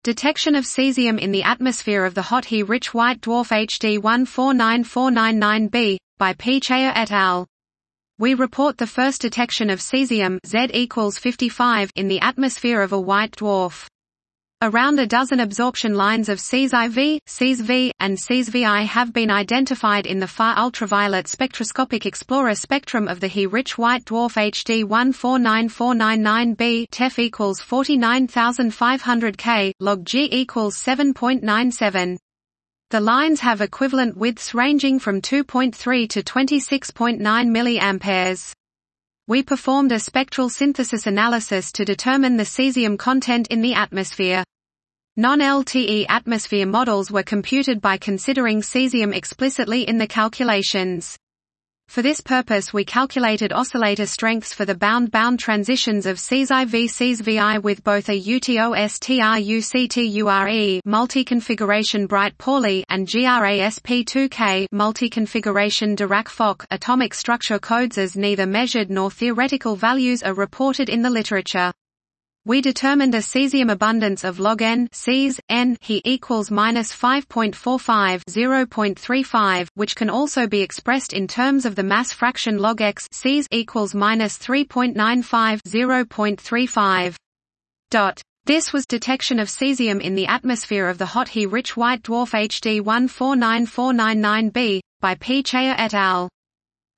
Detection of cesium in the atmosphere of the hot He-rich white dwarf HD 149499b, by P. Chaya et al. We report the first detection of cesium Z equals 55 in the atmosphere of a white dwarf. Around a dozen absorption lines of Cs-IV, Cs-V, and Cs-Vi have been identified in the far ultraviolet spectroscopic explorer spectrum of the He-rich white dwarf HD 149499b. TeF equals 49,500 K, log G equals 7.97. The lines have equivalent widths ranging from 2.3 to 26.9 mA. We performed a spectral synthesis analysis to determine the cesium content in the atmosphere. Non-LTE atmosphere models were computed by considering cesium explicitly in the calculations. For this purpose we calculated oscillator strengths for the bound-bound transitions of Cs-IV Cs-Vi with both a UTOSTRUCTURE multi-configuration Bright-Pauli and GRASP2K multi-configuration Dirac-Fock atomic structure codes, as neither measured nor theoretical values are reported in the literature. We determined a cesium abundance of log n Cs, n He equals -5.45 0.35, which can also be expressed in terms of the mass fraction log x Cs equals -3.95 0.35. This was detection of cesium in the atmosphere of the hot He-rich white dwarf HD 149499b, by P. Chaya et al.